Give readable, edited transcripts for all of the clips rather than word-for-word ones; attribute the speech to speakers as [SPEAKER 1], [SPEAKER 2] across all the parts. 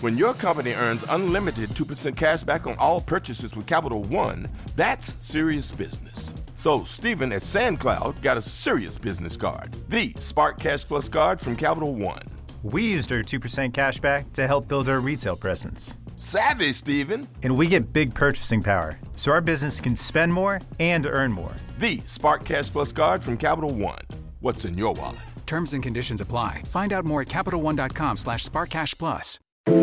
[SPEAKER 1] When your company earns unlimited 2% cash back on all purchases with Capital One, that's serious business. So Stephen at SandCloud got a serious business card, the Spark Cash Plus card from Capital One.
[SPEAKER 2] We used our 2% cash back to help build our retail presence.
[SPEAKER 1] Savvy, Stephen.
[SPEAKER 2] And we get big purchasing power, so our business can spend more and earn more.
[SPEAKER 1] The Spark Cash Plus card from Capital One. What's in your wallet?
[SPEAKER 3] Terms and conditions apply. Find out more at CapitalOne.com/SparkCashPlus.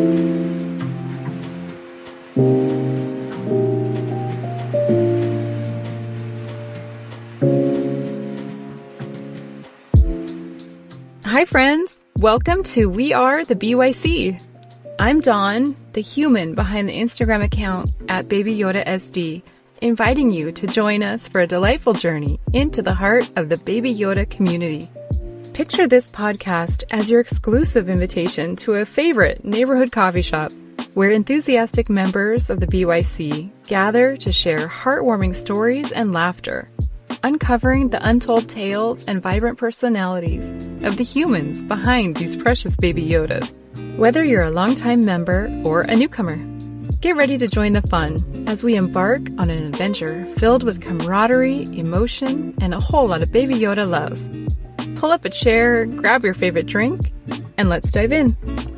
[SPEAKER 4] Hi, friends. Welcome to We Are the BYC. I'm Dawn, the human behind the Instagram account at Baby Yoda SD, inviting you to join us for a delightful journey into the heart of the Baby Yoda community. Picture this podcast as your exclusive invitation to a favorite neighborhood coffee shop where enthusiastic members of the BYC gather to share heartwarming stories and laughter, uncovering the untold tales and vibrant personalities of the humans behind these precious Baby Yodas. Whether you're a longtime member or a newcomer, get ready to join the fun as we embark on an adventure filled with camaraderie, emotion, and a whole lot of Baby Yoda love. Pull up a chair, grab your favorite drink, and let's dive in.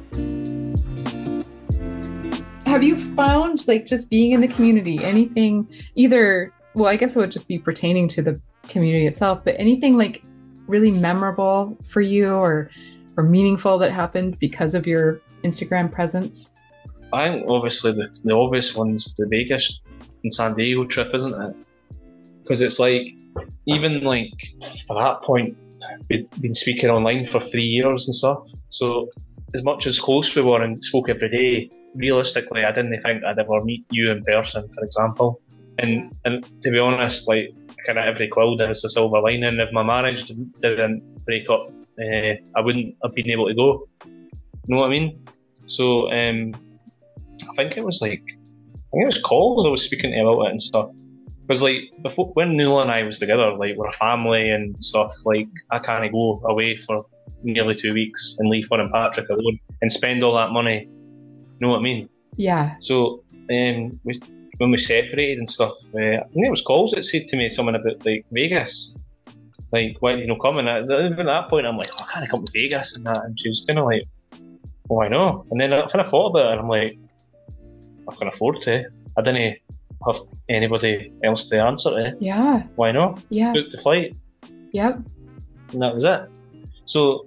[SPEAKER 4] Have you found, just being in the community, anything either, well, I guess it would just be pertaining to the community itself, but anything really memorable for you or meaningful that happened because of your Instagram presence?
[SPEAKER 5] I think obviously the obvious one's the Vegas and San Diego trip, isn't it? Because it's even at that point, we'd been speaking online for 3 years and stuff. So as much as close we were and spoke every day, realistically, I didn't think I'd ever meet you in person, for example. And to be honest, kind of every cloud has a silver lining. If my marriage didn't break up, I wouldn't have been able to go. You know what I mean? So I think it was calls I was speaking to about it and stuff. Because before, when Nuala and I was together, we're a family and stuff. I can't go away for nearly 2 weeks and leave her and Patrick alone and spend all that money. You know what I mean? Yeah. So when we separated and stuff, I think it was calls that said to me something about Vegas. Why are you not coming? At that point, I'm I can't come to Vegas and that. And she was kind of why not? And then I kind of thought about it and I'm I can afford to. I didn't have anybody else to answer to. Yeah. Why not? Yeah. Booked the flight. Yep. And that was it. So,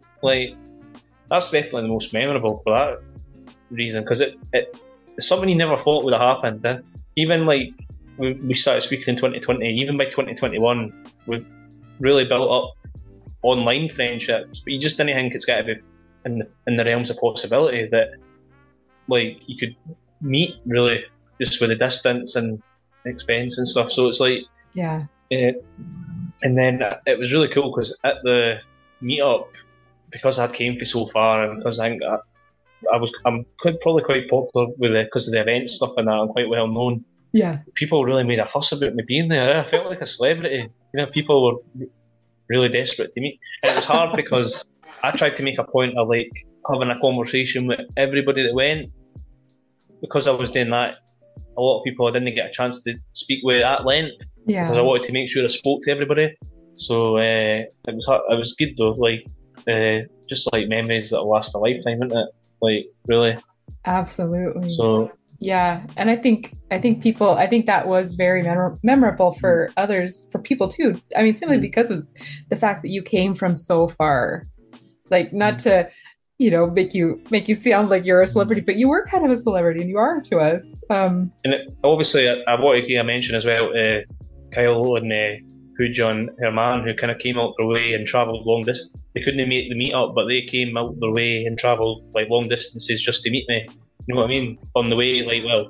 [SPEAKER 5] that's definitely the most memorable for that reason, because it's something you never thought would have happened. Eh? Even we started speaking in 2020, even by 2021, we really built up online friendships, but you just didn't think it's got to be in the realms of possibility that you could meet really just with the distance and expense and stuff. So it's yeah. And then it was really cool because at the meetup, because I'd came for so far and because I think I'm probably quite popular with it because of the event stuff and that, I'm quite well known. Yeah. People really made a fuss about me being there. I felt like a celebrity. People were really desperate to meet. And it was hard because I tried to make a point of having a conversation with everybody that went. Because I was doing that, a lot of people I didn't get a chance to speak with at length. Yeah. Because I wanted to make sure I spoke to everybody. So it was good though. Just memories that'll last a lifetime, isn't it? Really. Absolutely. So yeah, and I think that was very memorable for others, for people too. I mean, simply because of the fact that you came from so far. Not to make you sound like you're a celebrity, but you were kind of a celebrity, and you are to us. Obviously, I want to give a mention as well to Kyle and Pooja and Herman, who kind of came out their way and travelled long distance. They couldn't make the meet-up, but they came out their way and travelled long distances just to meet me. You know what I mean? On the way,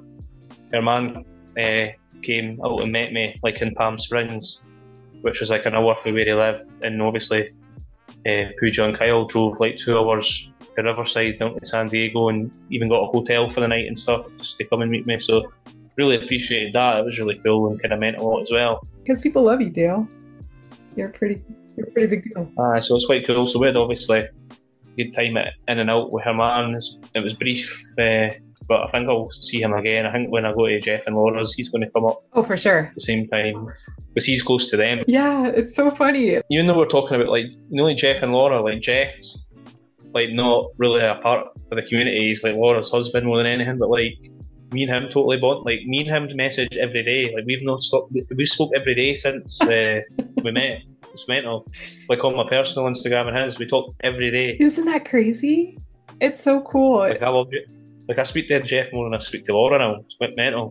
[SPEAKER 5] Herman came out and met me in Palm Springs, which was an hour from where he lived, and obviously Pooja and Kyle drove 2 hours to Riverside down to San Diego and even got a hotel for the night and stuff just to come and meet me. So really appreciated that. It was really cool and kind of meant a lot as well. Because people love you, Dale. You're a pretty big deal. So it's quite cool. So we had obviously good time in and out with her man. It was brief, but I think I'll see him again. I think when I go to Jeff and Laura's, he's going to come up.
[SPEAKER 4] Oh, for sure.
[SPEAKER 5] At the same time, because he's close to them.
[SPEAKER 4] Yeah, it's so funny.
[SPEAKER 5] Even though we're talking about, like, like Jeff and Laura, like Jeff's like not really a part of the community. He's like Laura's husband more than anything, but like me and him totally bond. Like me and him message every day. Like we've not stopped. We spoke every day since we met. It's mental. Like on my personal Instagram and his, we talk every day.
[SPEAKER 4] Isn't that crazy? It's so cool.
[SPEAKER 5] Like I love it. Like I speak to Jeff more than I speak to Laura now. It's quite mental.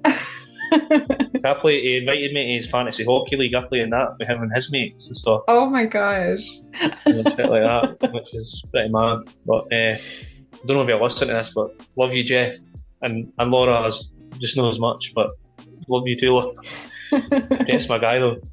[SPEAKER 5] He invited me to his fantasy hockey league. I play in that with him and his mates and stuff.
[SPEAKER 4] Oh my gosh.
[SPEAKER 5] And shit like that, which is pretty mad. But I don't know if you'll listen to this, but love you, Jeff. And Laura just know as much, but love you too, Laura. Jeff's my guy though.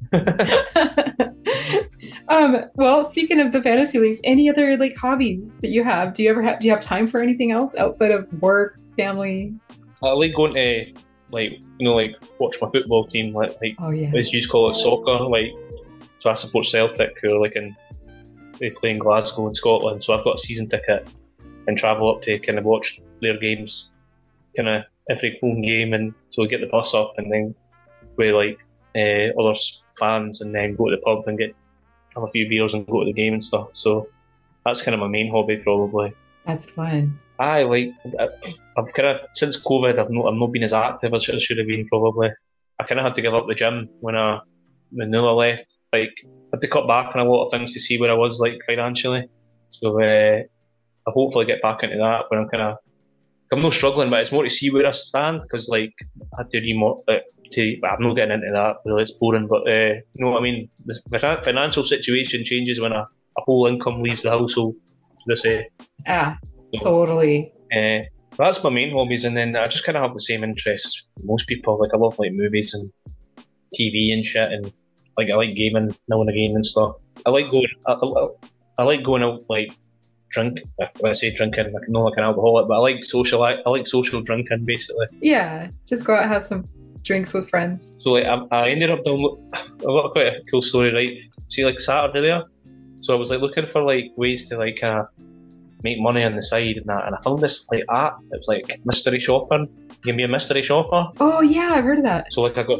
[SPEAKER 4] Well, speaking of the fantasy leagues, any other like hobbies that you have? Do you have time for anything else outside of work, family? I
[SPEAKER 5] like going to like watch my football team, like
[SPEAKER 4] oh, yeah.
[SPEAKER 5] As you call it, soccer. Like, so I support Celtic, who are they play in Glasgow in Scotland. So I've got a season ticket and travel up to kind of watch their games, kind of every home game, and so I get the bus up and then with other fans, and then go to the pub and have a few beers and go to the game and stuff. So that's kind of my main hobby, probably.
[SPEAKER 4] That's fun.
[SPEAKER 5] I've kind of, since COVID, I've not been as active as I should have been, probably. I kind of had to give up the gym when Nuala left. Like, I had to cut back on a lot of things to see where I was, like, financially. So I hopefully get back into that, but I'm not struggling, but it's more to see where I stand, because, like, I had to I'm not getting into that, really, it's boring, but, you know what I mean? The financial situation changes when a whole income leaves the household, should I say.
[SPEAKER 4] Yeah. Totally.
[SPEAKER 5] That's my main hobbies, and then I just kind of have the same interests as most people. Like I love like movies and TV and shit, and like I like gaming now and again and stuff. I like going out, like drink. When I say drinking, like not like an alcoholic, but I like social drinking basically.
[SPEAKER 4] Yeah, just go out and have some drinks with friends.
[SPEAKER 5] So like I ended up doing. I've got quite a cool story, right? See, like Saturday there. So I was like looking for like ways to like make money on the side and that, and I found this like app. It was like mystery shopping. You can be a mystery shopper.
[SPEAKER 4] Oh yeah, I've heard of that.
[SPEAKER 5] So like I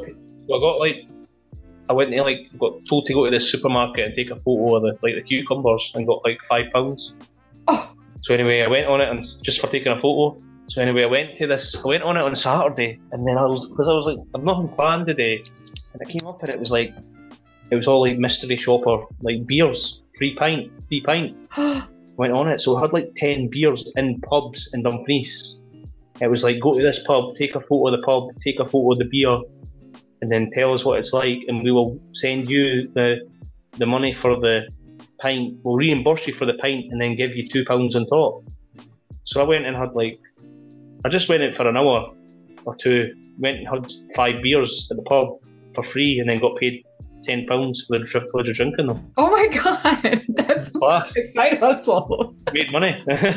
[SPEAKER 5] went to like got told to go to this supermarket and take a photo of the cucumbers, and got like £5.
[SPEAKER 4] Oh.
[SPEAKER 5] So anyway, I went on it and just for taking a photo. So anyway, I went on it on Saturday, and then I was like, I've nothing planned today, and I came up and it was all like mystery shopper, like beers, free pint. Went on it, so I had like 10 beers in pubs in Dumfries. It was like, go to this pub, take a photo of the pub, take a photo of the beer, and then tell us what it's like, and we will send you the money for the pint. We'll reimburse you for the pint and then give you £2 on top. So I went and I just went in for an hour or two, went and had 5 beers at the pub for free, and then got paid £10 for the privilege of drinking them.
[SPEAKER 4] Oh my god, that's
[SPEAKER 5] class.
[SPEAKER 4] A side hustle.
[SPEAKER 5] Made money.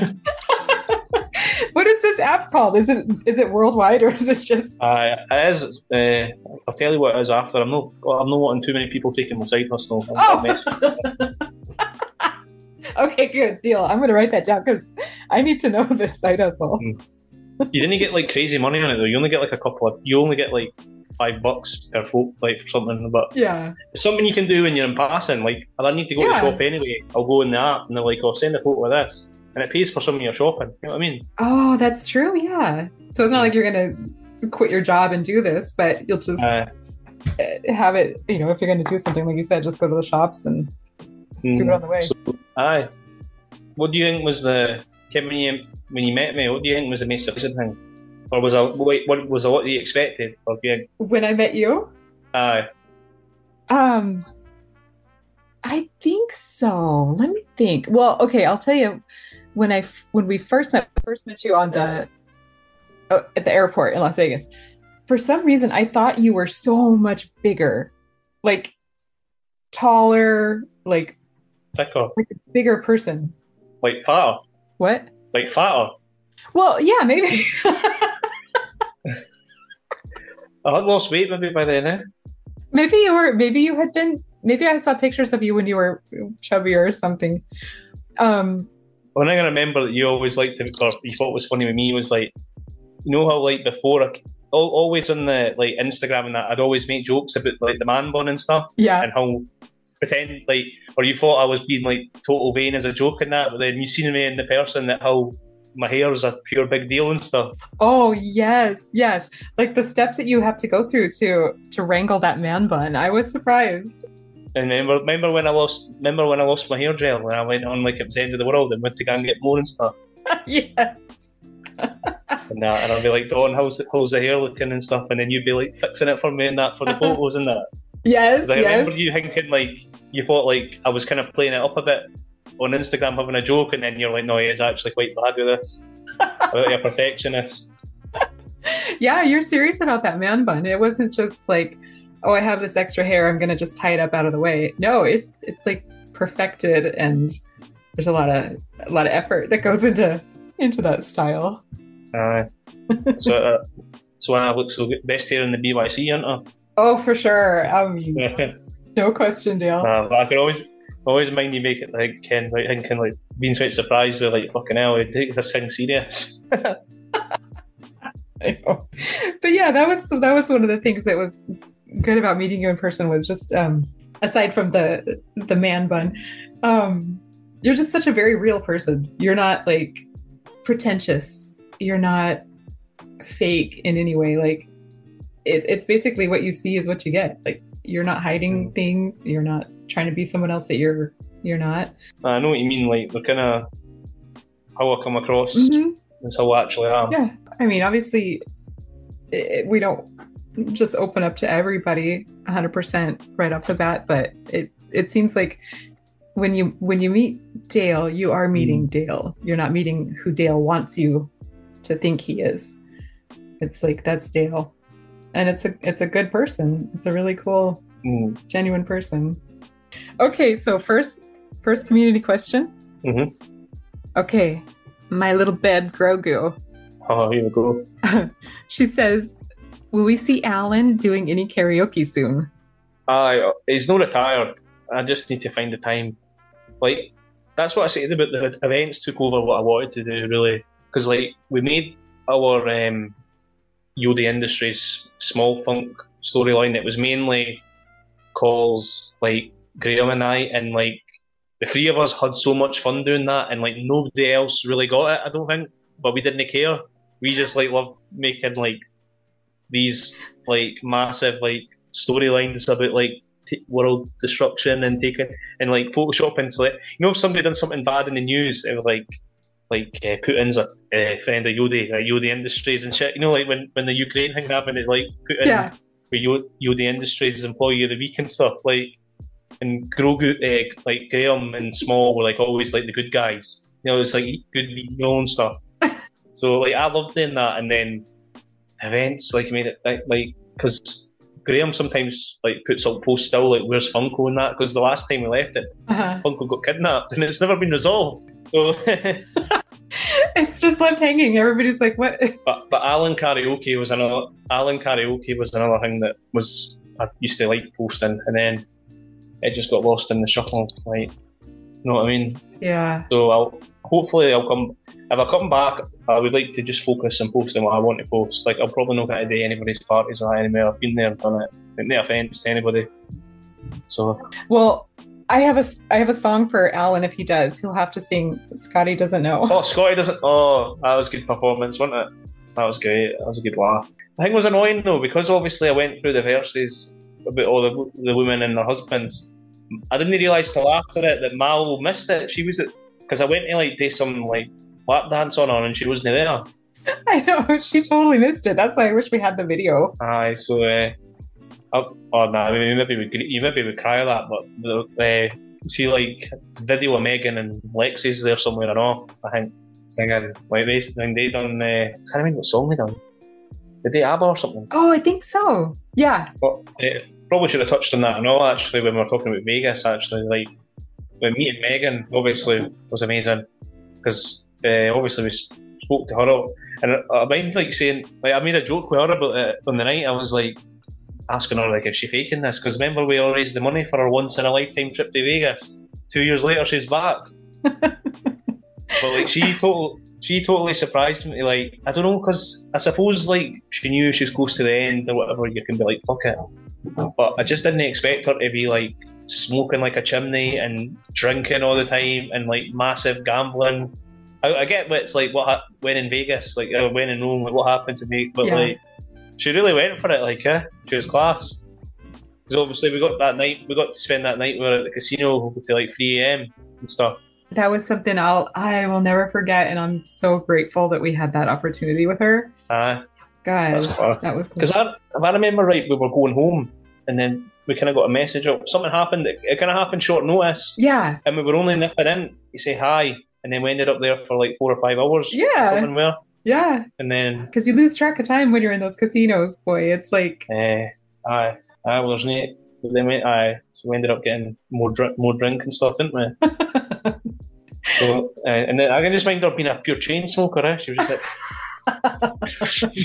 [SPEAKER 4] What is this app called? Is it worldwide, or is it just?
[SPEAKER 5] It is. I'll tell you what it is after. I'm not wanting too many people taking my side hustle.
[SPEAKER 4] Okay, good deal. I'm gonna write that down because I need to know this side hustle.
[SPEAKER 5] You didn't get like crazy money on it though. You only get like you only get like $5 per folk, like for something, but
[SPEAKER 4] yeah, it's
[SPEAKER 5] something you can do when you're in passing. Like, I need to go to the shop anyway. I'll go in the app and they're like, "I'll send a photo of this," and it pays for some of your shopping. You know what I mean?
[SPEAKER 4] Oh, that's true. Yeah. So it's not like you're gonna quit your job and do this, but you'll just have it. You know, if you're gonna do something like you said, just go to the shops and do it on the way.
[SPEAKER 5] So, what do you think was when you met me? What do you think was the most surprising thing? Or was what you expected of you?
[SPEAKER 4] When I met you?
[SPEAKER 5] Aye.
[SPEAKER 4] I think so. Let me think. Well, okay, I'll tell you. When we first met you on at the airport in Las Vegas. For some reason, I thought you were so much bigger, like taller, like
[SPEAKER 5] thicker,
[SPEAKER 4] like a bigger person,
[SPEAKER 5] like fatter.
[SPEAKER 4] What?
[SPEAKER 5] Like fatter.
[SPEAKER 4] Well, yeah, maybe.
[SPEAKER 5] I had lost weight maybe by then, eh?
[SPEAKER 4] Maybe you had been, maybe I saw pictures of you when you were chubbier or something.
[SPEAKER 5] one thing I remember that you always liked to, or you thought was funny with me was like, you know how like before, always on the like Instagram and that, I'd always make jokes about like the man bun and stuff.
[SPEAKER 4] Yeah.
[SPEAKER 5] And how pretend like, or you thought I was being like total vain as a joke in that, but then you seen me in the person that how my hair's a pure big deal and stuff.
[SPEAKER 4] Oh yes. Like the steps that you have to go through to wrangle that man bun. I was surprised.
[SPEAKER 5] And remember when I lost my hair gel when I went on like it was the end of the world and went to go and get more and stuff.
[SPEAKER 4] Yes.
[SPEAKER 5] And I'll be like, Dawn, how's the hair looking and stuff, and then you'd be like fixing it for me and that for the photos and that.
[SPEAKER 4] Yes.
[SPEAKER 5] I remember you thinking like you thought like I was kind of playing it up a bit on Instagram having a joke, and then you're like, no, he is actually quite bad with this. You're a perfectionist.
[SPEAKER 4] Yeah, you're serious about that man bun. It wasn't just like, oh, I have this extra hair, I'm gonna just tie it up out of the way. No, it's like perfected, and there's a lot of effort that goes into that style. So I look so good. Best hair in the BYC, aren't I? Oh, for sure. No question, Dale.
[SPEAKER 5] I can always mind you make it like Ken, like thinking like being quite surprised. They're like, fucking hell, I take this thing serious.
[SPEAKER 4] I know. But yeah, that was one of the things that was good about meeting you in person, was just aside from the man bun, you're just such a very real person. You're not like pretentious. You're not fake in any way. Like it's basically what you see is what you get. Like you're not hiding things. You're not trying to be someone else that you're not.
[SPEAKER 5] I know what you mean. Like they're kind of how I come across. Mm-hmm. That's how I actually am.
[SPEAKER 4] Yeah, I mean, obviously, we don't just open up to everybody 100% right off the bat, but it seems like when you meet Dale, you are meeting Dale. You're not meeting who Dale wants you to think he is. It's like, that's Dale, and it's a good person. It's a really cool, genuine person. Okay, so first community question. Mm-hmm. Okay, my little bed Grogu.
[SPEAKER 5] Oh, here we go.
[SPEAKER 4] She says, will we see Alan doing any karaoke soon?
[SPEAKER 5] He's not retired. I just need to find the time. Like, that's what I said about the events took over what I wanted to do, really. Because, like, we made our Yoda Industries small funk storyline that was mainly calls, like, Graham and I, and, like, the three of us had so much fun doing that, and, like, nobody else really got it, I don't think. But we didn't care. We just, like, loved making, like, these, like, massive, like, storylines about, like, world destruction and taking, and, like, photoshopping. So, like, you know, if somebody done something bad in the news, it was like Putin's a friend of Yoda Industries and shit. You know, like, when the Ukraine thing happened, it, like, Putin for Yoda Industries Employee of the Week and stuff, like, and Grogu, like, Graham and Small were, like, always, like, the good guys. You know, it's, like, good meal and stuff. So, like, I loved doing that, and then events, like, made it, like, because Graham sometimes, like, puts up posts still, like, where's Funko and that, because the last time we left it, Funko got kidnapped, and it's never been resolved. So
[SPEAKER 4] it's just left hanging. Everybody's like, what?
[SPEAKER 5] But Alan Karaoke was another thing that was, I used to like posting, and then it just got lost in the shuffle, like, you know what I mean?
[SPEAKER 4] Yeah.
[SPEAKER 5] So if I come back, I would like to just focus on posting what I want to post. Like, I'll probably not get to do anybody's parties or anywhere. I've been there and done it. No offence to anybody. So. Well,
[SPEAKER 4] I have a song for Alan if he does. He'll have to sing Scotty Doesn't Know.
[SPEAKER 5] Oh, Scotty Doesn't. Oh, that was a good performance, wasn't it? That was great. That was a good laugh. I think it was annoying though, because obviously I went through the verses about all the women and their husbands. I didn't realise till after it that Mal missed it. She was because I went to like do some like lap dance on her and she wasn't there.
[SPEAKER 4] I know, she totally missed it. That's why I wish we had the video.
[SPEAKER 5] Aye, so you maybe would cry at that, but see, like, video of Megan and Lexi's there somewhere, I know, I think, singing, like, they done, I can't remember what song they done. Did they ABBA or something?
[SPEAKER 4] Oh, I think so, yeah.
[SPEAKER 5] But probably should have touched on that, I know, actually, when we were talking about Vegas, actually, like, when meeting Megan, obviously, was amazing, because, obviously, we spoke to her, and I mind, like, saying, like, I made a joke with her about it on the night. I was like, asking her, like, is she faking this? Because remember, we all raised the money for her once in a lifetime trip to Vegas. 2 years later, she's back. But like she totally surprised me. Like, I don't know, because I suppose like she knew she was close to the end or whatever. You can be like, fuck it. But I just didn't expect her to be like smoking like a chimney and drinking all the time and like massive gambling. I get that it's like when in Vegas, like when in Rome, like what happened to me, but like she really went for it. Like, she was class. Because obviously we got to spend that night. We were at the casino till like 3 a.m. and stuff. That
[SPEAKER 4] was something I will never forget, and I'm so grateful that we had that opportunity with her. God, that was cool.
[SPEAKER 5] Because if I remember right, we were going home, and then we kind of got a message of something happened. It kind of happened short notice.
[SPEAKER 4] Yeah.
[SPEAKER 5] And we were only nipping in to say hi, and then we ended up there for like 4 or 5 hours.
[SPEAKER 4] Yeah. Yeah.
[SPEAKER 5] And then
[SPEAKER 4] because you lose track of time when you're in those casinos, boy. It's like.
[SPEAKER 5] Well, there's no. Then so we ended up getting more drink and stuff, didn't we? So, and then I can just mind her being a pure chain smoker. She was just like.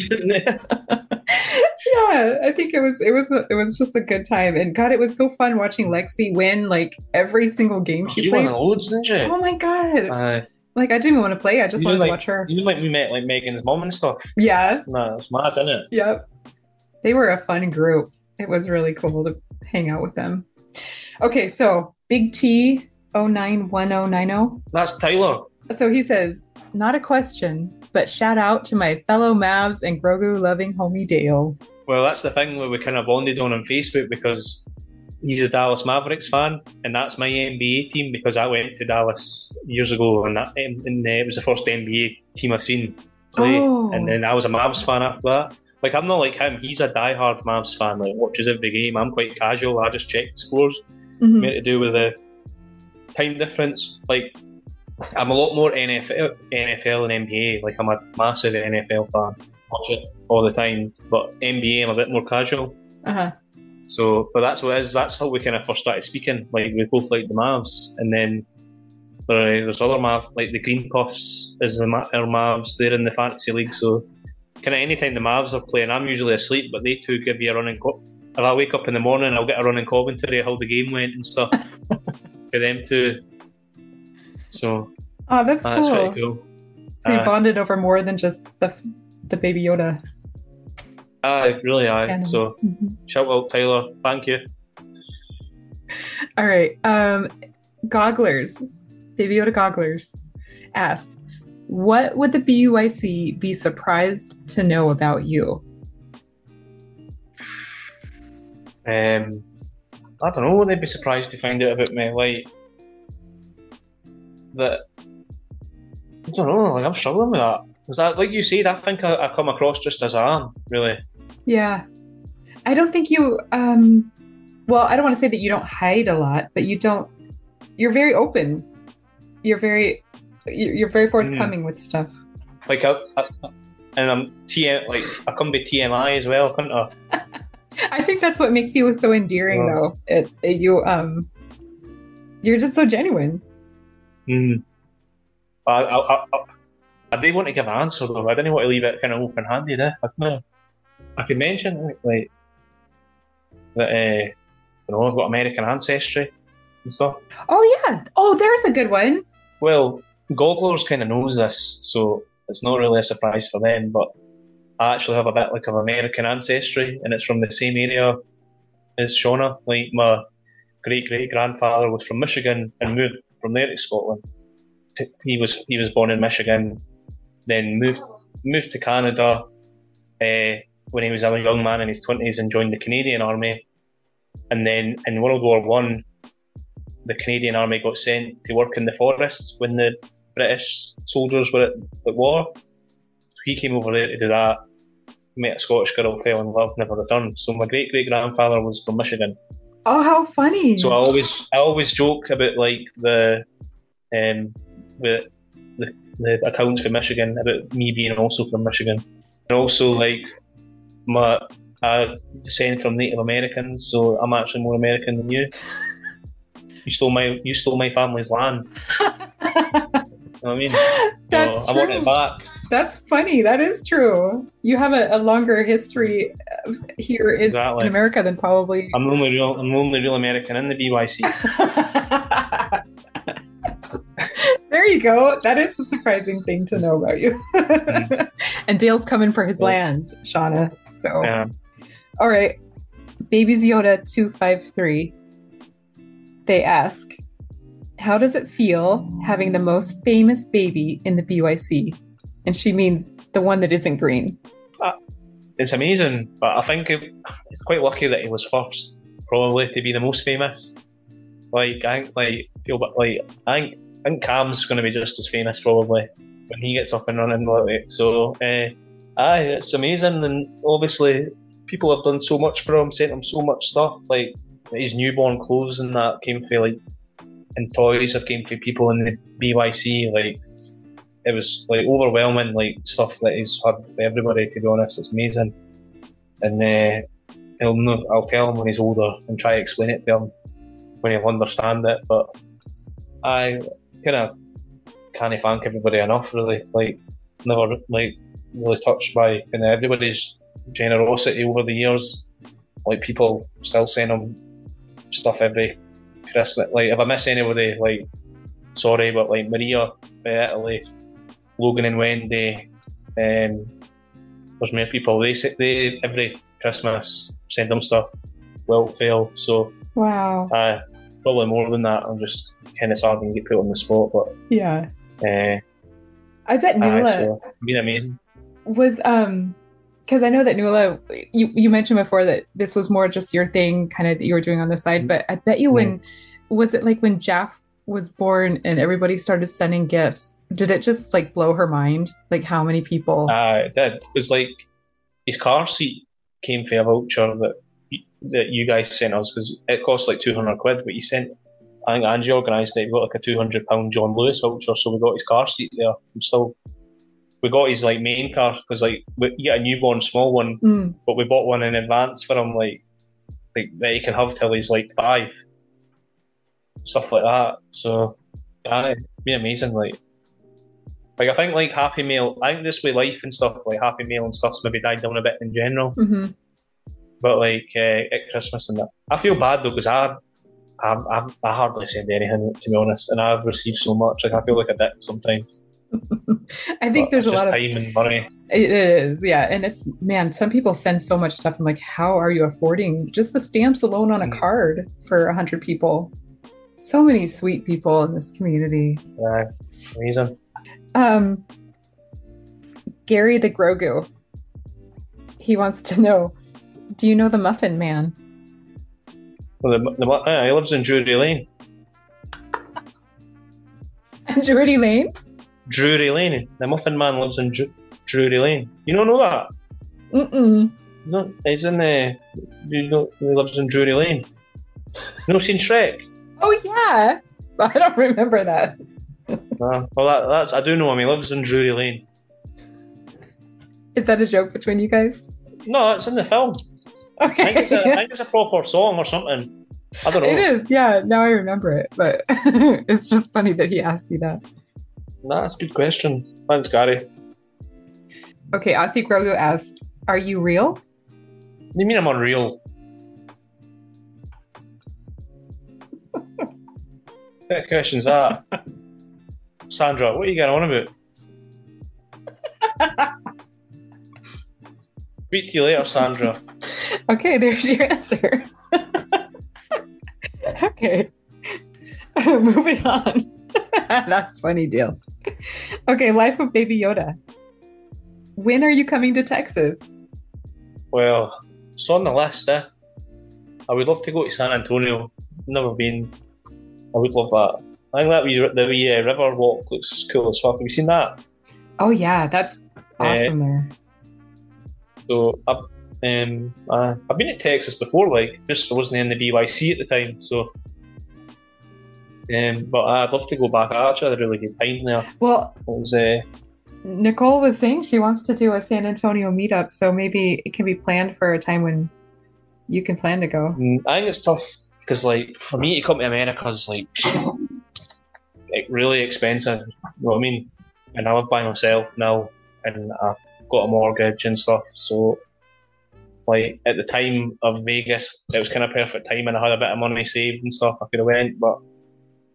[SPEAKER 4] Yeah, I think it was just a good time, and God, it was so fun watching Lexi win like every single game she played.
[SPEAKER 5] Won loads, didn't she?
[SPEAKER 4] Oh my God! Like I didn't even want to play. I just wanted to watch her.
[SPEAKER 5] Even like we met like Megan's mom and stuff.
[SPEAKER 4] Yeah.
[SPEAKER 5] No, it's mad, isn't it?
[SPEAKER 4] Yep. They were a fun group. It was really cool to hang out with them. Okay, so Big T 091090.
[SPEAKER 5] That's Tyler.
[SPEAKER 4] So he says, not a question, but shout out to my fellow Mavs and Grogu loving homie Dale.
[SPEAKER 5] Well, that's the thing where we kind of bonded on Facebook because he's a Dallas Mavericks fan, and that's my NBA team because I went to Dallas years ago, and it was the first NBA team I've seen play, and then I was a Mavs fan after that. Like, I'm not like him. He's a diehard Mavs fan. Like, watches every game. I'm quite casual. I just check the scores. Mm-hmm. More to do with the time difference. Like, I'm a lot more NFL and NBA. Like, I'm a massive NFL fan. Watch it all the time. But NBA, I'm a bit more casual. So, but that's what it is. That's how we kind of first started speaking. Like, we both like the Mavs, and then there's other Mavs, like the Green Puffs is our Mavs. They're in the fantasy league, so. Kind of anytime the Mavs are playing, I'm usually asleep, but they too give you a running. If I wake up in the morning, I'll get a running commentary of how the game went and stuff for them too. So,
[SPEAKER 4] that's cool.
[SPEAKER 5] That's pretty cool.
[SPEAKER 4] So you bonded over more than just the Baby Yoda.
[SPEAKER 5] Really. So, shout out Tyler. Thank you.
[SPEAKER 4] All right, Gogglers, Baby Yoda Gogglers asks, what would the BUIC be surprised to know about you?
[SPEAKER 5] I don't know what they'd be surprised to find out about me. Like, that. I don't know, like, I'm struggling with that. Because that, like you said, I think I come across just as I am, really.
[SPEAKER 4] Yeah. I don't think you, well, I don't want to say that you don't hide a lot, but you're very open. You're very forthcoming with stuff.
[SPEAKER 5] Like, and I'm I come be TMI as well, couldn't I?
[SPEAKER 4] I think that's what makes you so endearing, though. You're just so genuine.
[SPEAKER 5] I do want to give an answer, though. I didn't want to leave it kind of open-handed. I could mention like that. I've got American ancestry and stuff.
[SPEAKER 4] Oh yeah. Oh, there's a good one.
[SPEAKER 5] Well, Gogglers kind of knows this, so it's not really a surprise for them, but I actually have a bit like of American ancestry, and it's from the same area as Shauna. Like, my great-great-grandfather was from Michigan and moved from there to Scotland. He was born in Michigan, then moved to Canada when he was a young man in his 20s and joined the Canadian Army. And then in World War I, the Canadian Army got sent to work in the forests when the British soldiers were at war. He came over there to do that, met a Scottish girl, fell in love, never returned. So my great-great-grandfather was from Michigan.
[SPEAKER 4] Oh, how funny! So
[SPEAKER 5] I always joke about like the accounts for Michigan about me being also from Michigan, and also like I descend from Native Americans, so I'm actually more American than you. You stole my family's land. You know what I mean?
[SPEAKER 4] That's
[SPEAKER 5] so I want it back.
[SPEAKER 4] That's funny. That is true. You have a longer history here in America than probably.
[SPEAKER 5] I'm the only real American in the BYC.
[SPEAKER 4] There you go. That is a surprising thing to know about you. And Dale's coming for his land, Shauna. So, all right. Babies Yoda 253. They ask, how does it feel having the most famous baby in the BYC? And she means the one that isn't green.
[SPEAKER 5] It's amazing, but I think it's quite lucky that he was first, probably, to be the most famous. Like, I think Cam's going to be just as famous probably when he gets up and running. So, it's amazing, and obviously people have done so much for him, sent him so much stuff, like his newborn clothes and that came for and toys have came for people in the BYC. Like, it was like overwhelming, like stuff that he's had for everybody. To be honest, it's amazing, and I'll tell him when he's older and try to explain it to him when he'll understand it. But I kind of can't thank everybody enough, really. Like, never like really touched by kind of everybody's generosity over the years. Like, people still send him stuff every Christmas. Like, if I miss anybody, like, sorry, but like Maria, Italy, Logan and Wendy, there's more people. They every Christmas send them stuff. Well, fail. So
[SPEAKER 4] wow.
[SPEAKER 5] Probably more than that. I'm just kind of sorry to get put on the spot, but
[SPEAKER 4] yeah. I bet Nuala
[SPEAKER 5] been amazing.
[SPEAKER 4] Was because I know that Nuala, you mentioned before that this was more just your thing, kind of that you were doing on the side. But I bet you when was it like when Jeff was born and everybody started sending gifts? Did it just like blow her mind? Like how many people?
[SPEAKER 5] It did. It was like his car seat came for a voucher that you guys sent us, because it cost like 200 quid, but you sent, I think Angie organised it, we got like a £200 John Lewis voucher, so we got his car seat there. We got his like main car, because like you get a newborn small one, but we bought one in advance for him, like that he can have till he's like 5, stuff like that. So it'd be amazing. Like I think like Happy Meal, I think this way life and stuff, like Happy Meal and stuff's maybe died down a bit in general. But like at Christmas and that, I feel bad though, because I hardly send anything, to be honest, and I've received so much. Like, I feel like a dick sometimes.
[SPEAKER 4] I think there's a lot of
[SPEAKER 5] time and money.
[SPEAKER 4] It is, yeah, and it's, man, some people send so much stuff. I'm like, how are you affording just the stamps alone on a card for 100 people? So many sweet people in this community.
[SPEAKER 5] Yeah, amazing.
[SPEAKER 4] Gary the Grogu, he wants to know, do you know the Muffin Man?
[SPEAKER 5] Well, he lives in Drury Lane.
[SPEAKER 4] Drury Lane?
[SPEAKER 5] Drury Lane. The Muffin Man lives in Drury Lane. You don't know that?
[SPEAKER 4] Mm-mm.
[SPEAKER 5] No, he's in he lives in Drury Lane. You know, seen Shrek?
[SPEAKER 4] Oh yeah, I don't remember that.
[SPEAKER 5] Well, that's I do know him. He lives in Drury Lane.
[SPEAKER 4] Is that a joke between you guys?
[SPEAKER 5] No, it's in the film.
[SPEAKER 4] Okay.
[SPEAKER 5] I think it's a proper song or something. I don't know.
[SPEAKER 4] It is, yeah. Now I remember it, but it's just funny that he asked you that.
[SPEAKER 5] Nah, that's a good question. Thanks, Gary.
[SPEAKER 4] Okay, Aussie Grogu asks, are you real?
[SPEAKER 5] What do you mean I'm unreal? What question's that? Sandra, what are you getting on about? Speak to you later, Sandra.
[SPEAKER 4] Okay, there's your answer. Okay. Moving on. That's funny, Dale. Okay, Life of Baby Yoda. When are you coming to Texas?
[SPEAKER 5] Well, it's on the list, I would love to go to San Antonio. Never been. I would love that. I think the wee river walk looks cool as fuck. Have you seen that?
[SPEAKER 4] Oh yeah, that's awesome there.
[SPEAKER 5] So I've been to Texas before, like, just I wasn't in the BYC at the time, so but I'd love to go back. I actually had a really good time there.
[SPEAKER 4] Well,
[SPEAKER 5] it was
[SPEAKER 4] Nicole was saying she wants to do a San Antonio meetup, so maybe it can be planned for a time when you can plan to go.
[SPEAKER 5] I think it's tough because, like, for me to come to America is like really expensive. You know what I mean? And I live by myself now, and I've got a mortgage and stuff. So, like, at the time of Vegas, it was kind of perfect time, and I had a bit of money saved and stuff. I could have went, but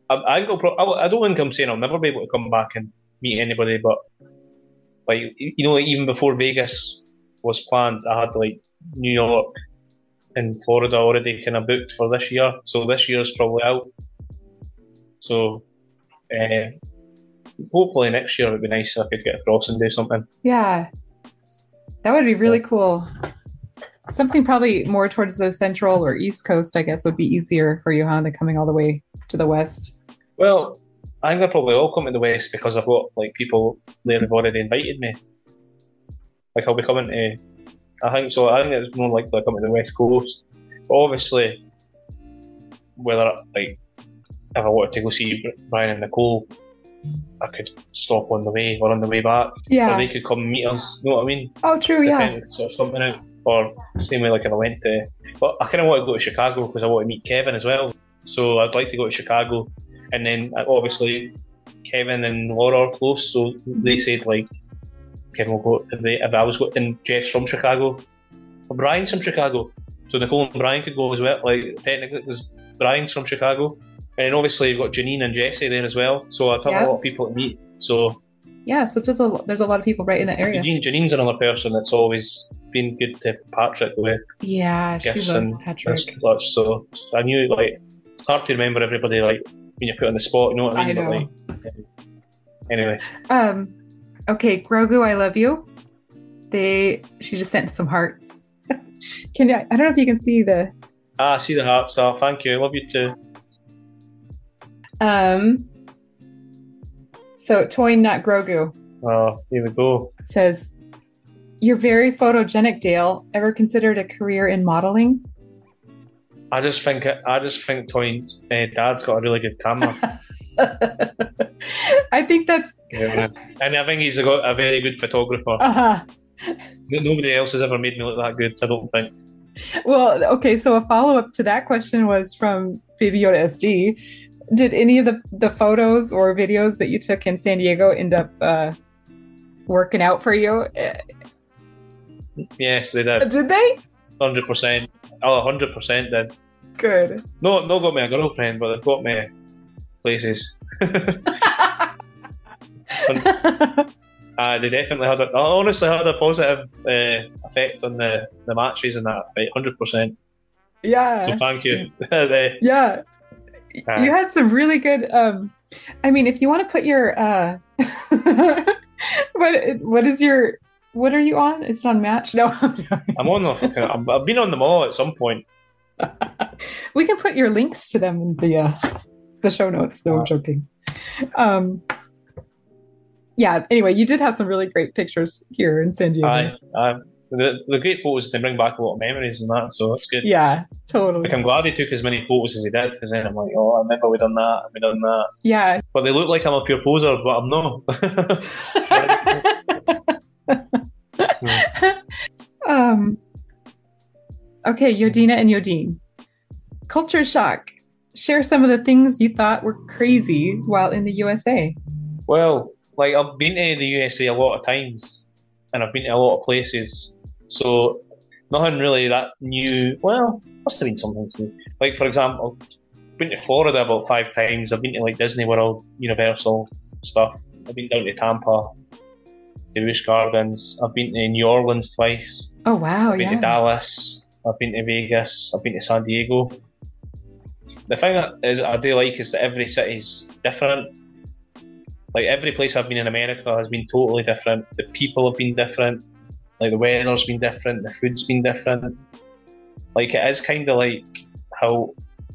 [SPEAKER 5] I don't think I'm saying I'll never be able to come back and meet anybody, but like like even before Vegas was planned, I had like New York and Florida already kind of booked for this year, so this year's probably out. So hopefully next year it'd be nice if I could get across and do something.
[SPEAKER 4] Yeah, that would be really cool. Something probably more towards the central or east coast, I guess, would be easier for you, huh, than coming all the way to the west.
[SPEAKER 5] Well, I think they'll probably all come to the west because I've got like people there who've already invited me. Like I'll be coming to, I think so. I think it's more likely I come to the west coast. But obviously, whether like if I wanted to go see Brian and Nicole, I could stop on the way or on the way back.
[SPEAKER 4] Yeah.
[SPEAKER 5] Or they could come meet us. You know what I mean?
[SPEAKER 4] Oh, true. Yeah.
[SPEAKER 5] Depending, sort of something out. Or same way like if I went to, but I kind of want to go to Chicago because I want to meet Kevin as well. So I'd like to go to Chicago, and then obviously Kevin and Laura are close, so they said like Kevin will go if I was going, and Jeff's from Chicago, but Brian's from Chicago, so Nicole and Brian could go as well. Like technically, because Brian's from Chicago, and then obviously you've got Janine and Jesse there as well. So I'd have a lot of people to meet. So
[SPEAKER 4] yeah, so there's a lot of people right in that area.
[SPEAKER 5] Janine's another person that's always been good to Patrick with.
[SPEAKER 4] Yeah, she loves Patrick.
[SPEAKER 5] So I knew like it's hard to remember everybody like when you're put on the spot. You know what I mean?
[SPEAKER 4] I know.
[SPEAKER 5] But, like, anyway.
[SPEAKER 4] Okay, Grogu, I love you. She just sent some hearts. I don't know if you can see the.
[SPEAKER 5] I see the hearts. Oh, thank you. I love you too.
[SPEAKER 4] So Toy Not Grogu.
[SPEAKER 5] Oh, here we go.
[SPEAKER 4] Says, "You're very photogenic, Dale. Ever considered a career in modeling?"
[SPEAKER 5] I just think Toy's dad's got a really good camera.
[SPEAKER 4] I think that's.
[SPEAKER 5] Yeah, and I think he's got a very good photographer. Nobody else has ever made me look that good, I don't think.
[SPEAKER 4] Well, okay, so a follow-up to that question was from Baby Yoda SD. Did any of the photos or videos that you took in San Diego end up working out for you?
[SPEAKER 5] Yes, they did.
[SPEAKER 4] Did they?
[SPEAKER 5] 100%. Oh, 100% did.
[SPEAKER 4] Good.
[SPEAKER 5] No, not got me a girlfriend, but they've got me places. They definitely had honestly had a positive effect on the matches and that, right? 100%.
[SPEAKER 4] Yeah.
[SPEAKER 5] So thank you.
[SPEAKER 4] Yeah. You had some really good. I mean, if you want to put your, what are you on? Is it on Match? No,
[SPEAKER 5] I'm on. I've been on them all at some point.
[SPEAKER 4] We can put your links to them in the show notes. No, I'm joking. Yeah. Anyway, you did have some really great pictures here in San Diego.
[SPEAKER 5] The great photos, they bring back a lot of memories and that, so it's good.
[SPEAKER 4] Yeah, totally.
[SPEAKER 5] Like, I'm glad he took as many photos as he did, because then I'm like, oh, I remember we done that.
[SPEAKER 4] Yeah.
[SPEAKER 5] But they look like I'm a pure poser, but I'm not.
[SPEAKER 4] Okay, Yodina and Yodine. Culture shock. Share some of the things you thought were crazy while in the USA.
[SPEAKER 5] Well, like, I've been to the USA a lot of times, and I've been to a lot of places, so nothing really that new. Well, must have been something to me. Like, for example, I've been to Florida about 5 times. I've been to like Disney World, Universal stuff. I've been down to Tampa, the Busch Gardens. I've been to New Orleans twice.
[SPEAKER 4] Oh wow!
[SPEAKER 5] I've been to Dallas. I've been to Vegas. I've been to San Diego. The thing I do like is that every city's different. Like, every place I've been in America has been totally different. The people have been different. Like, the weather's been different. The food's been different. Like, it is kind of like how,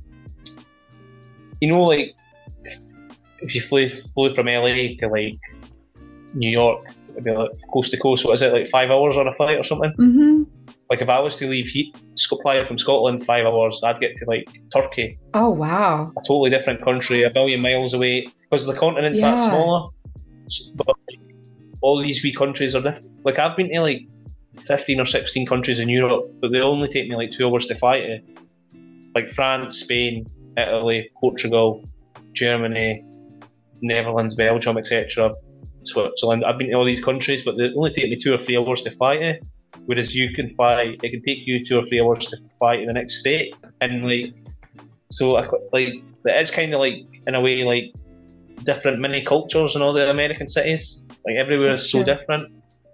[SPEAKER 5] like, if you flew from LA to, like, New York, it'd be like coast to coast. What is it, like 5 hours on a flight or something?
[SPEAKER 4] Mm-hmm.
[SPEAKER 5] Like, if I was to leave fly from Scotland 5 hours, I'd get to, like, Turkey.
[SPEAKER 4] Oh, wow.
[SPEAKER 5] A totally different country, a billion miles away. Because the continent's that smaller. But like, all these wee countries are different. Like, I've been to, like, 15 or 16 countries in Europe, but they only take me, like, 2 hours to fly to. Like, France, Spain, Italy, Portugal, Germany, Netherlands, Belgium, etc. Switzerland. I've been to all these countries, but they only take me 2 or 3 hours to fly to. Whereas it can take you 2 or 3 hours to fly to the next state. And like, So like it's kind of like in a way like different mini cultures in all the American cities. Like everywhere is so different,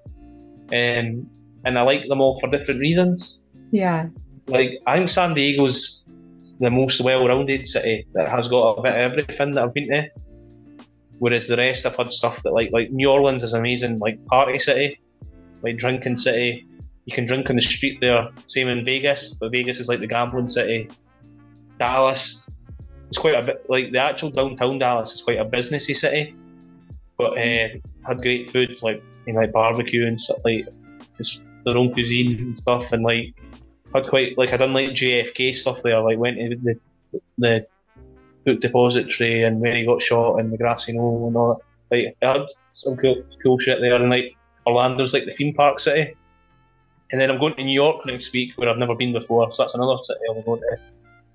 [SPEAKER 5] and I like them all for different reasons.
[SPEAKER 4] Yeah.
[SPEAKER 5] Like I think San Diego's the most well-rounded city that has got a bit of everything that I've been to. Whereas the rest I've had stuff that like New Orleans is amazing, like party city, like drinking city. You can drink on the street there. Same in Vegas, but Vegas is like the gambling city. Dallas, it's quite a bit like the actual downtown Dallas is quite a businessy city, but had great food like like barbecue and stuff, like it's their own cuisine and stuff, and like had quite like I done like JFK stuff there. Like went to the book depository and where he got shot and the grassy knoll and all that. Like I had some cool shit there, and like Orlando's like the theme park city. And then I'm going to New York next week where I've never been before, so that's another city I'll go to.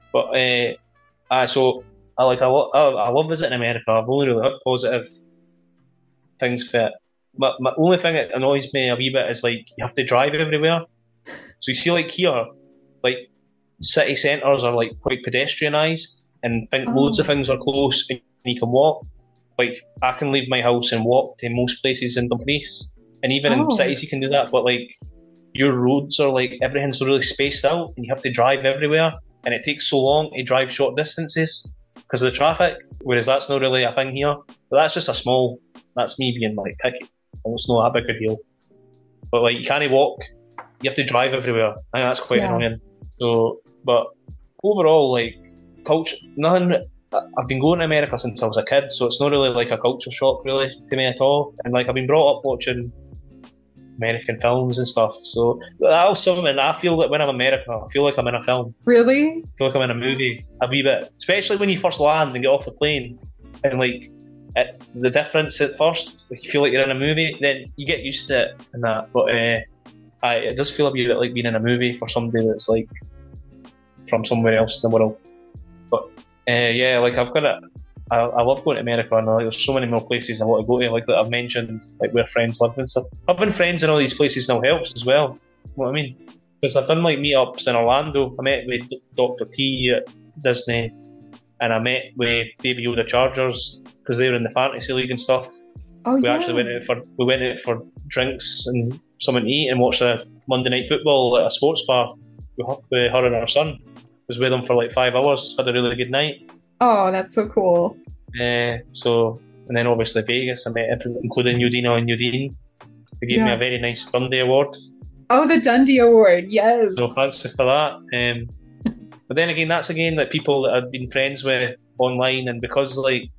[SPEAKER 5] But so I love visiting America. I've only really had positive things for it. My only thing that annoys me a wee bit is like you have to drive everywhere. So you see like here, like city centres are like quite pedestrianised and loads of things are close and you can walk. Like I can leave my house and walk to most places in Dumfries, and even in cities you can do that. But like your roads are like everything's really spaced out, and you have to drive everywhere, and it takes so long to drive short distances because of the traffic. Whereas that's not really a thing here. But that's just that's me being like picky. It's not that big a deal. But like you can't walk, you have to drive everywhere. I think that's quite annoying. So, but overall, like culture, nothing. I've been going to America since I was a kid, so it's not really like a culture shock really to me at all. And like I've been brought up watching American films and stuff, so that's something I feel that when I'm in America, I feel like I'm in a film.
[SPEAKER 4] Really?
[SPEAKER 5] I feel like I'm in a movie a wee bit, especially when you first land and get off the plane, and like the difference at first, like you feel like you're in a movie, then you get used to it and that. But it does feel a wee bit like being in a movie for somebody that's like from somewhere else in the world. But yeah, like I love going to America, and like, there's so many more places I want to go to, like that I've mentioned, like where friends live and stuff. Having friends in all these places now helps as well. You know what I mean? Because I've done like meetups in Orlando. I met with Dr. T at Disney, and I met with Baby Yoda Chargers because they were in the fantasy league and stuff. We actually went out for drinks and something to eat and watched a Monday Night Football at a sports bar with her and her son. Was with them for like 5 hours. Had a really good night.
[SPEAKER 4] Oh, that's so cool.
[SPEAKER 5] And then obviously Vegas, I met everyone, including Udina and Udine. They gave me a very nice Dundee Award.
[SPEAKER 4] Oh, the Dundee Award, yes.
[SPEAKER 5] So thanks for that. But then again, that's again like people that I've been friends with online, and because like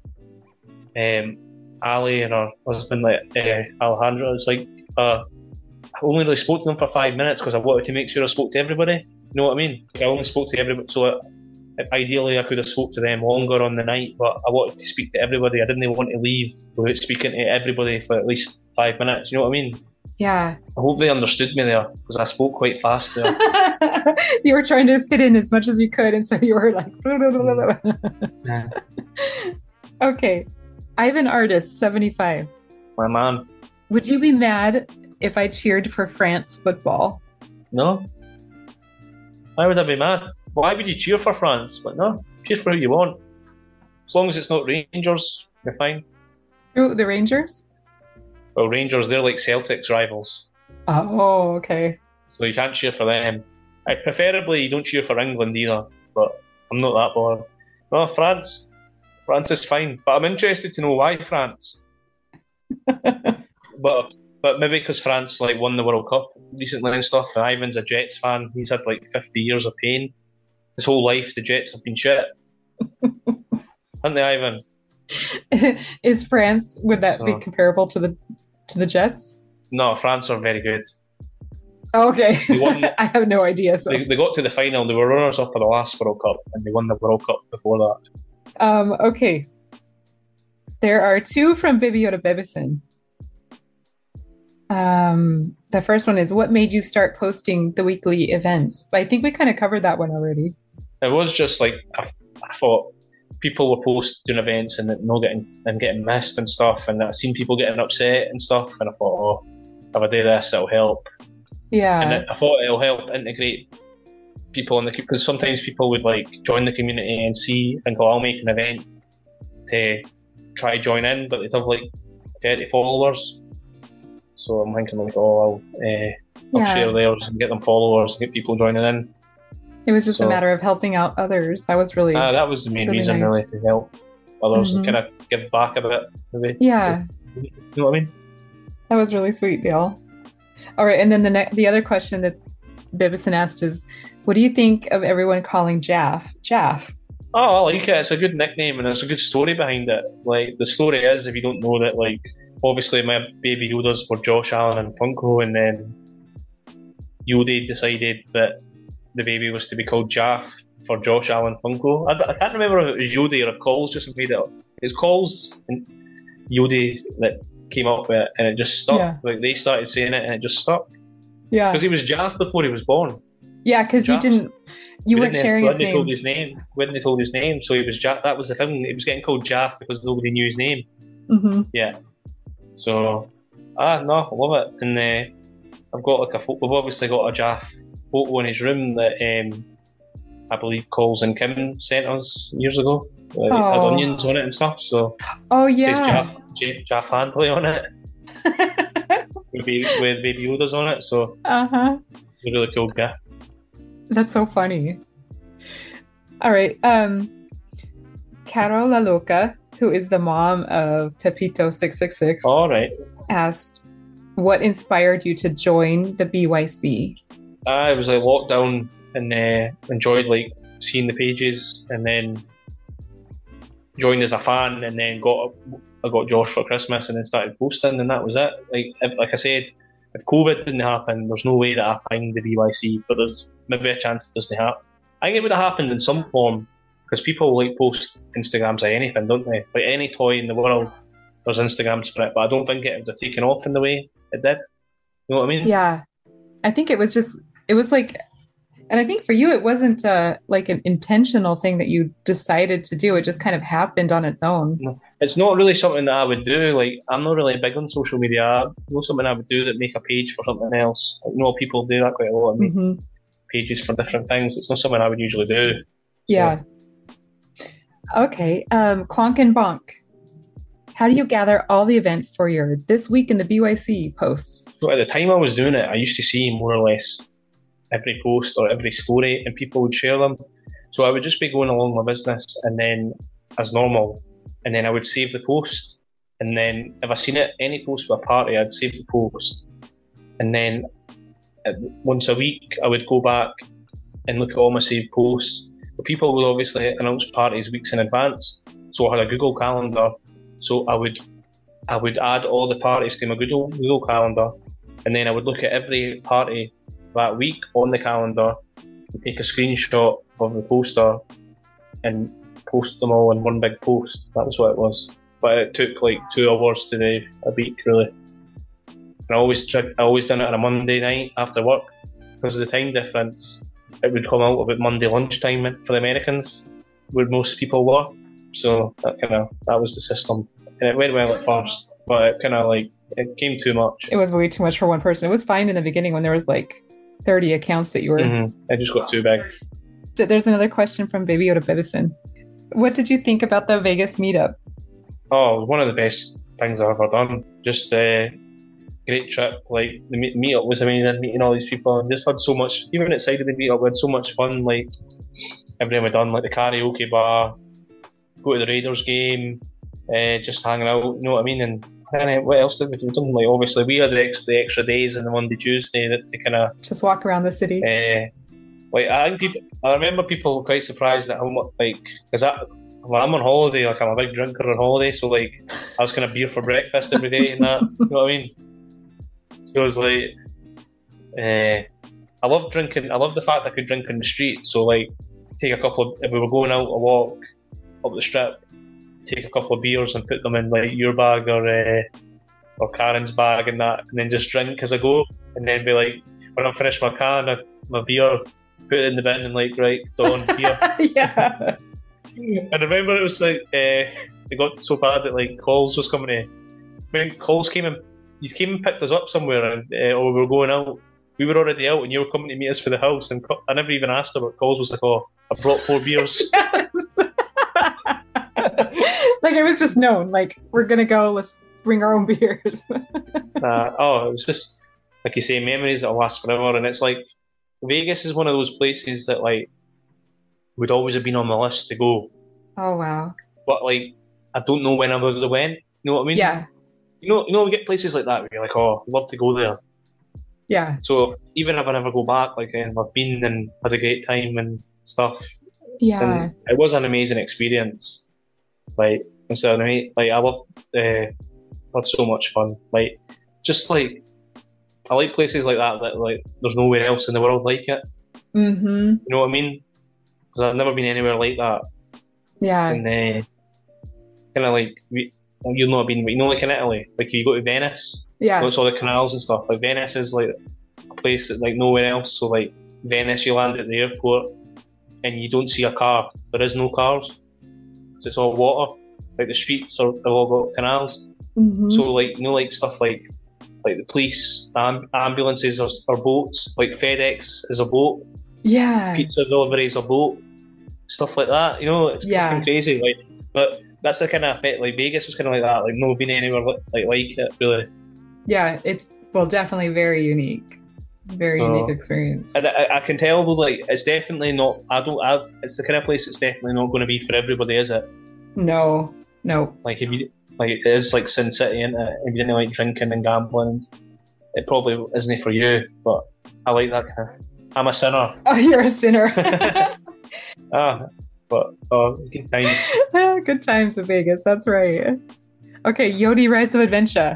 [SPEAKER 5] Ali and her husband, like Alejandro, it's like I only really spoke to them for 5 minutes because I wanted to make sure I spoke to everybody. You know what I mean? I only spoke to everybody, so ideally I could have spoke to them longer on the night, but I wanted to speak to everybody. I didn't want to leave without speaking to everybody for at least 5 minutes. You know what I mean?
[SPEAKER 4] Yeah.
[SPEAKER 5] I hope they understood me there because I spoke quite fast there.
[SPEAKER 4] You were trying to fit in as much as you could, and so you were like
[SPEAKER 5] Yeah.
[SPEAKER 4] Okay. Ivan Artist, 75.
[SPEAKER 5] My man.
[SPEAKER 4] Would you be mad if I cheered for France football?
[SPEAKER 5] No. Why would I be mad? Why would you cheer for France? But no, cheer for who you want. As long as it's not Rangers, you're fine.
[SPEAKER 4] Who, the Rangers?
[SPEAKER 5] Well, Rangers, they're like Celtic's rivals.
[SPEAKER 4] Oh, okay.
[SPEAKER 5] So you can't cheer for them. Preferably you don't cheer for England either, but I'm not that bothered. No, France. France is fine. But I'm interested to know why France. But maybe because France like won the World Cup recently and stuff, and Ivan's a Jets fan. He's had like 50 years of pain. His whole life the Jets have been shit. Haven't they, Ivan?
[SPEAKER 4] Is France, would that be comparable to the Jets?
[SPEAKER 5] No, France are very good.
[SPEAKER 4] Okay. I have no idea. So.
[SPEAKER 5] They got to the final. They were runners-up for the last World Cup, and they won the World Cup before that.
[SPEAKER 4] Okay. There are two from Baby Yoda Bebison. The first one is, what made you start posting the weekly events? But I think we kind of covered that one already. It
[SPEAKER 5] was just like, I thought people were posting events and getting missed and stuff, and I've seen people getting upset and stuff, and I thought, if I do this, it'll help.
[SPEAKER 4] Yeah.
[SPEAKER 5] And I thought it'll help integrate people in the, because sometimes people would like join the community and think, oh, I'll make an event to try join in, but they'd have like 30 followers. So I'm thinking like, oh, I'll share theirs and get them followers and get people joining in.
[SPEAKER 4] It was just a matter of helping out others. That was really
[SPEAKER 5] that was the main reason, nice. Really, to help others and kind of give back a bit. Maybe.
[SPEAKER 4] Yeah.
[SPEAKER 5] You know what I mean?
[SPEAKER 4] That was really sweet, Dale. All right, and then the other question that Bibison asked is, what do you think of everyone calling Jaff?
[SPEAKER 5] Oh, I like it. It's a good nickname and there's a good story behind it. Like, the story is, if you don't know that, like, obviously my baby Yodas were Josh Allen and Funko, and then Yoda decided that the baby was to be called Jaff for Josh Allen Funko. I can't remember if it was Yoda or if Coles just made it up. It was Coles and Yoda that came up with it, and it just stuck. Yeah. Like, they started saying it and it just stuck. Yeah. Because he was Jaff before he was born.
[SPEAKER 4] Yeah, because you weren't sharing his name.
[SPEAKER 5] When they told his name, so he was Jaff. That was the thing. He was getting called Jaff because nobody knew his name.
[SPEAKER 4] Mm-hmm.
[SPEAKER 5] Yeah. So, no, I love it. And I've got like we've obviously got a Jaff photo in his room that I believe Coles and Kim sent us years ago. It had onions on it and stuff. So,
[SPEAKER 4] yeah,
[SPEAKER 5] it says Jaff Handley on it. with baby Yodas on it. So, it's a really cool guy.
[SPEAKER 4] That's so funny. All right. Carol La Loca, who is the mom of Pepito 666, asked, what inspired you to join the BYC?
[SPEAKER 5] It was like lockdown, and enjoyed like seeing the pages, and then joined as a fan, and then I got Josh for Christmas, and then started posting, and that was it. Like I said, if COVID didn't happen, there's no way that I find the BYC, but there's maybe a chance it doesn't happen. I think it would have happened in some form, because people like post Instagrams of anything, don't they? Like any toy in the world, there's Instagrams for it, but I don't think it would have taken off in the way it did. You know what I mean?
[SPEAKER 4] Yeah. I think it was like, and I think for you, it wasn't like an intentional thing that you decided to do. It just kind of happened on its own.
[SPEAKER 5] It's not really something that I would do. Like, I'm not really big on social media. Not something I would do, that make a page for something else. I know people do that quite a lot. Make pages for different things. It's not something I would usually do.
[SPEAKER 4] Yeah. Okay. Clonk and Bonk. How do you gather all the events for your This Week in the BYC posts?
[SPEAKER 5] So at the time I was doing it, I used to see more or less every post or every story, and people would share them. So I would just be going along my business, and then as normal, and then I would save the post, and then if I seen it, any post for a party, I'd save the post, and then once a week I would go back and look at all my saved posts. But people would obviously announce parties weeks in advance, so I had a Google Calendar. So I would add all the parties to my Google Calendar, and then I would look at every party that week on the calendar and take a screenshot of the poster and post them all in one big post. That was what it was. But it took like 2 hours to do a week, really. And I always done it on a Monday night after work, because of the time difference. It would come out about Monday lunchtime for the Americans, where most people were. So that was the system, and it went well at first, but it came too much.
[SPEAKER 4] It was way too much for one person. It was fine in the beginning when there was like 30 accounts that you were.
[SPEAKER 5] It just got too big.
[SPEAKER 4] So there's another question from Baby Yoda Bibison. What did you think about the Vegas meetup?
[SPEAKER 5] Oh, one of the best things I've ever done. Just a great trip. Like, the meetup was amazing, meeting all these people, and just had so much. Even outside of the meetup, we had so much fun. Like, everything we done, like the karaoke bar, go to the Raiders game, just hanging out, you know what I mean? And what else did we do? Like, obviously, we had the extra days on the Monday, Tuesday to kind of
[SPEAKER 4] just walk around the city.
[SPEAKER 5] Like, I remember people were quite surprised at how much, like, because when I'm on holiday, like, I'm a big drinker on holiday, so like, I was kind of beer for breakfast every day and that, you know what I mean? So it was like, I love drinking. I love the fact I could drink in the street. So like, to take if we were going out a walk up the strip, take a couple of beers and put them in like your bag or Karen's bag and that, and then just drink as I go, and then be like, when I'm finished my can of my beer, put it in the bin and like, right, Dawn, here.
[SPEAKER 4] Yeah.
[SPEAKER 5] And I remember it was like, it got so bad that like Coles was coming in. When Coles came and picked us up somewhere, and or we were going out, we were already out and you were coming to meet us for the house, and I never even asked her, but Coles was like, "Oh, I brought 4 beers."
[SPEAKER 6] Yes. Like it was just known. Like we're gonna go. Let's bring our own beers.
[SPEAKER 5] It was just like you say, memories that will last forever. And it's like Vegas is one of those places that like would always have been on my list to go,
[SPEAKER 6] Oh wow.
[SPEAKER 5] but like I don't know when I would have went. You know what I mean?
[SPEAKER 6] Yeah.
[SPEAKER 5] You know, we get places like that where you're like, "Oh, I'd love to go there."
[SPEAKER 6] Yeah.
[SPEAKER 5] So even if I never go back, like I've been and had a great time and stuff,
[SPEAKER 6] Yeah.
[SPEAKER 5] and it was an amazing experience. Like so, I loved, had so much fun. Like just like I like places like that like there's nowhere else in the world like it.
[SPEAKER 6] Mm-hmm.
[SPEAKER 5] You know what I mean? Because I've never been anywhere like that.
[SPEAKER 6] Yeah.
[SPEAKER 5] And kind of like you've not been, but you know, like in Italy, like you go to Venice,
[SPEAKER 6] Yeah.
[SPEAKER 5] it's all the canals and stuff. Like Venice is like a place that like nowhere else. So like Venice, you land at the airport and you don't see a car. There is no cars. So it's all water. Like the streets have all got canals.
[SPEAKER 6] Mm-hmm.
[SPEAKER 5] So like you know, like stuff like the police, ambulances are boats. Like FedEx is a boat.
[SPEAKER 6] Yeah.
[SPEAKER 5] Pizza delivery is a boat. Stuff like that. You know, it's
[SPEAKER 6] Yeah.
[SPEAKER 5] fucking crazy. Like, but that's the kind of effect. Like Vegas was kind of like that. Like no been anywhere like it really.
[SPEAKER 6] Yeah. It's definitely very unique. Very unique experience.
[SPEAKER 5] And I can tell though, like it's definitely not. It's the kind of place that's definitely not going to be for everybody, is it?
[SPEAKER 6] No.
[SPEAKER 5] Like if you like, it is like Sin City, isn't it? If you didn't like drinking and gambling, it probably isn't for you. But I like that kind of. I'm a sinner.
[SPEAKER 6] Oh, you're a sinner.
[SPEAKER 5] Good times.
[SPEAKER 6] Good times in Vegas. That's right. Okay, Yodi Rise of Adventure.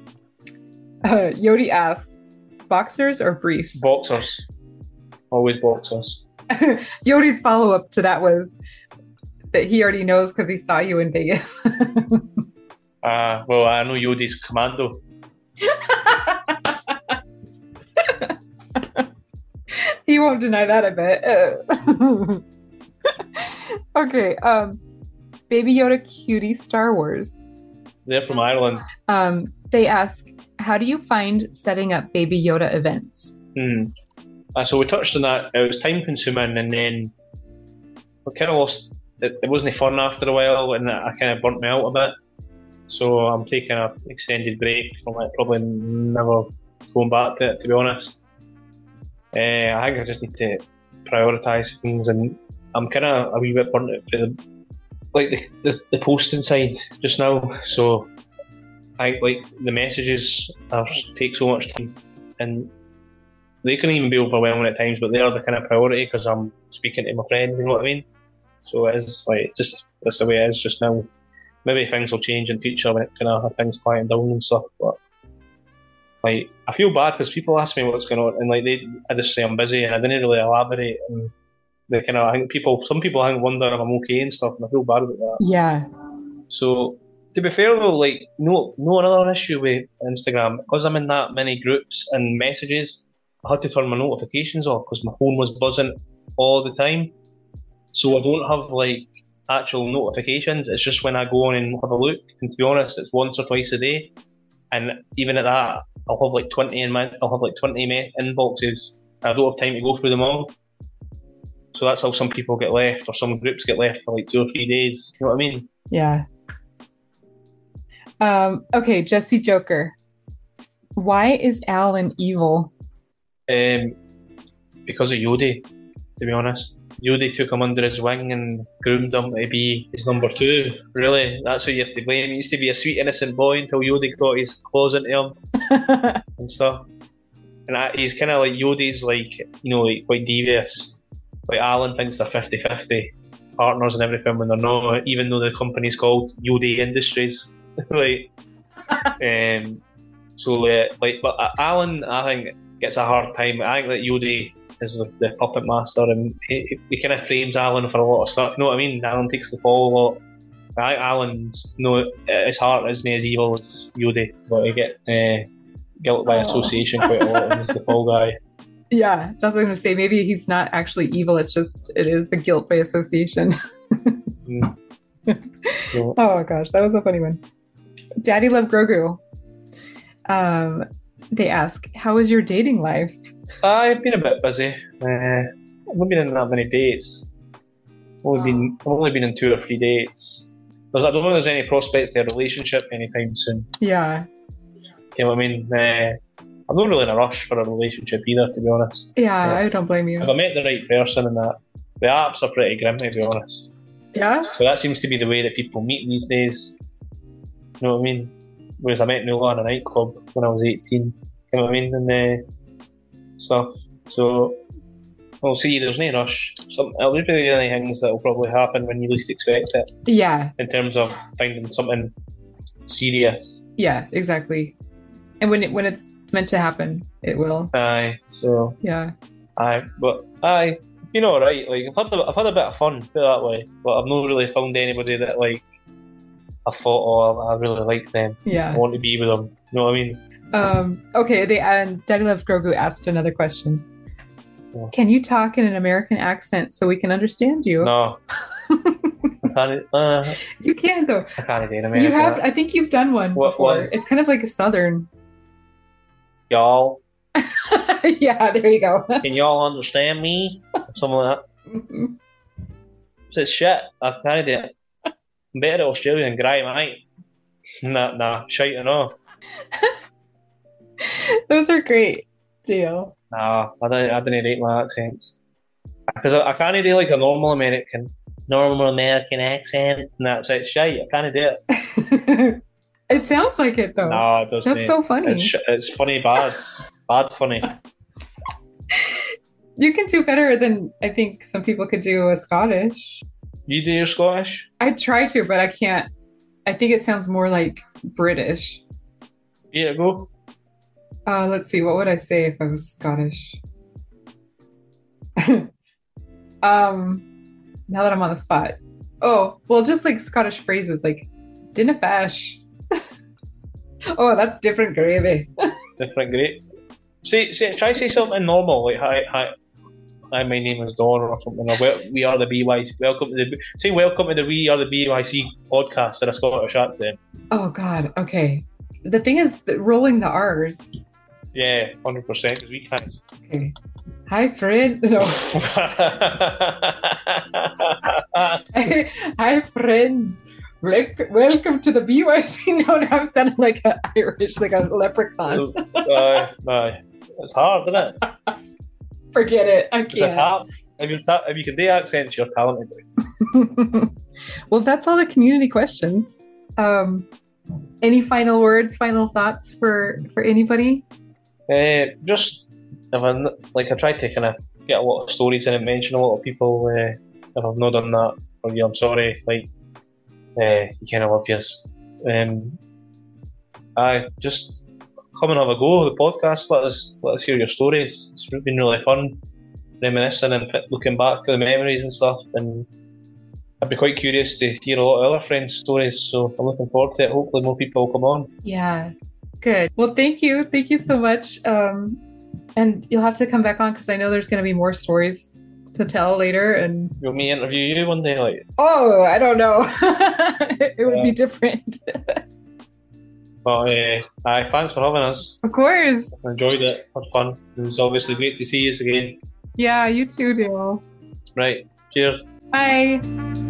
[SPEAKER 6] Yodi asks, boxers or briefs?
[SPEAKER 5] Boxers. Always boxers.
[SPEAKER 6] Yodi's follow-up to that was that he already knows because he saw you in Vegas.
[SPEAKER 5] Well, I know Yodi's commando.
[SPEAKER 6] He won't deny that, I bet. Okay, Baby Yoda Cutie Star Wars.
[SPEAKER 5] They're from Ireland.
[SPEAKER 6] They ask, how do you find setting up Baby Yoda events?
[SPEAKER 5] So we touched on that. It was time consuming, and then we kind of lost. It wasn't fun after a while, and I kind of burnt me out a bit. So I'm taking an extended break from it. Probably never going back to it, to be honest. I think I just need to prioritise things, and I'm kind of a wee bit burnt out for the posting side just now. So I like the messages take so much time, and they can even be overwhelming at times, but they are the kind of priority because I'm speaking to my friend, you know what I mean? So it is like, just that's the way it is just now. Maybe things will change in future when it kind of have things quieten down and stuff, but like I feel bad because people ask me what's going on, and like I just say I'm busy and I didn't really elaborate, and they kind of, I think some people I think wonder if I'm okay and stuff, and I feel bad about that.
[SPEAKER 6] Yeah.
[SPEAKER 5] So to be fair though, like no another issue with Instagram, because I'm in that many groups and messages, I had to turn my notifications off because my phone was buzzing all the time. So I don't have like actual notifications. It's just when I go on and have a look. And to be honest, it's once or twice a day. And even at that, I'll have like 20 inboxes. I don't have time to go through them all. So that's how some people get left, or some groups get left for like 2 or 3 days. You know what I mean?
[SPEAKER 6] Yeah. Okay, Jesse Joker. Why is Alan evil?
[SPEAKER 5] Because of Yodi, to be honest. Yodi took him under his wing and groomed him to be his number 2. Really, that's who you have to blame. He used to be a sweet innocent boy until Yodi got his claws into him and stuff. And he's kind of like, Yodi's like, you know, like quite devious. Like Alan thinks they're 50-50 partners and everything when they're not, even though the company's called Yodi Industries. Like, but Alan, I think, gets a hard time. I think that Yodi is the puppet master, and he kind of frames Alan for a lot of stuff. You know what I mean? Alan takes the fall a lot. I think Alan's at his heart isn't as evil as Yodi, but he get guilt by association quite a lot, and he's the fall guy.
[SPEAKER 6] Yeah, that's what I'm going to say. Maybe he's not actually evil. It is the guilt by association. Oh gosh, that was a funny one. Daddy Love Grogu. They ask, how is your dating life?
[SPEAKER 5] I've been a bit busy. I've not been in that many dates. I've only been in 2 or 3 dates. I don't think there's any prospect to a relationship anytime soon.
[SPEAKER 6] Yeah.
[SPEAKER 5] You know what I mean? I'm not really in a rush for a relationship either, to be honest.
[SPEAKER 6] Yeah, I don't blame you.
[SPEAKER 5] If I met the right person and that, the apps are pretty grim, to be honest.
[SPEAKER 6] Yeah?
[SPEAKER 5] So that seems to be the way that people meet these days. You know what I mean? Whereas I met Nuala in a nightclub when I was 18. You know what I mean? And stuff. So we'll see. There's no rush. It'll be the only things that will probably happen when you least expect it.
[SPEAKER 6] Yeah.
[SPEAKER 5] In terms of finding something serious.
[SPEAKER 6] Yeah, exactly. And when it's meant to happen, it will.
[SPEAKER 5] Aye. So.
[SPEAKER 6] Yeah.
[SPEAKER 5] Aye. You know, right? Like I've had a bit of fun, put it that way. But I've not really found anybody that like I thought, I really like them.
[SPEAKER 6] Yeah.
[SPEAKER 5] I want to be with them. You know what I mean?
[SPEAKER 6] Okay. Daddy Loves Grogu asked another question.
[SPEAKER 5] Yeah.
[SPEAKER 6] Can you talk in an American accent so we can understand you?
[SPEAKER 5] No. I can't.
[SPEAKER 6] You can though.
[SPEAKER 5] I can't do an American
[SPEAKER 6] You have.
[SPEAKER 5] accent.
[SPEAKER 6] I think you've done one before.
[SPEAKER 5] What?
[SPEAKER 6] It's kind of like a southern.
[SPEAKER 5] Y'all,
[SPEAKER 6] Yeah, there you go.
[SPEAKER 5] can y'all understand me? Something like that. It's shit. I can't do it. I'm better at Australian grey, mate. Nah, shite and all.
[SPEAKER 6] Those are great. Deal.
[SPEAKER 5] Nah, I didn't rate my accents. Because I can't do like a normal American accent. And that's it, shite. I can't do it.
[SPEAKER 6] It sounds like it though.
[SPEAKER 5] No, it doesn't.
[SPEAKER 6] That's so funny.
[SPEAKER 5] It's funny, bad. Bad funny.
[SPEAKER 6] You can do better than I think some people could do a Scottish.
[SPEAKER 5] You do your Scottish?
[SPEAKER 6] I try to, but I can't. I think it sounds more like British.
[SPEAKER 5] Yeah, go.
[SPEAKER 6] Let's see. What would I say if I was Scottish? Now that I'm on the spot. Oh, well, just like Scottish phrases like dinna fash. Oh, that's different gravy.
[SPEAKER 5] Different, great. Say, try to say something normal, like hi, my name is Don or something. Or we are the BYC. Welcome to the We Are the BYC podcast in a Scottish accent.
[SPEAKER 6] Oh God. Okay. The thing is that rolling the R's.
[SPEAKER 5] Yeah, 100%. Because we can't.
[SPEAKER 6] Okay. Hi, friend. No. Hi, friends. Welcome to the BYC. No, I'm sounding like an Irish, like a leprechaun.
[SPEAKER 5] It's hard, isn't it?
[SPEAKER 6] Forget it. I
[SPEAKER 5] It's a
[SPEAKER 6] can't.
[SPEAKER 5] if you can do accents, you're talented.
[SPEAKER 6] Well, that's all the community questions. Any final words, final thoughts for anybody?
[SPEAKER 5] Just I tried to kind of get a lot of stories in and mention a lot of people. If I've not done that for you, I'm sorry. You kind of obvious. I just come and have a go. The podcast. Let us hear your stories. It's been really fun, reminiscing and looking back to the memories and stuff. And I'd be quite curious to hear a lot of other friends' stories. So I'm looking forward to it. Hopefully, more people will come on.
[SPEAKER 6] Yeah, good. Well, thank you so much. And you'll have to come back on because I know there's going to be more stories to tell later. And
[SPEAKER 5] You want me to interview you one day, like?
[SPEAKER 6] oh, I don't know. It would be different.
[SPEAKER 5] But thanks for having us.
[SPEAKER 6] Of course.
[SPEAKER 5] I enjoyed it. Had fun. It was obviously great to see you again.
[SPEAKER 6] Yeah, you too, Dale.
[SPEAKER 5] Right. Cheers.
[SPEAKER 6] Bye.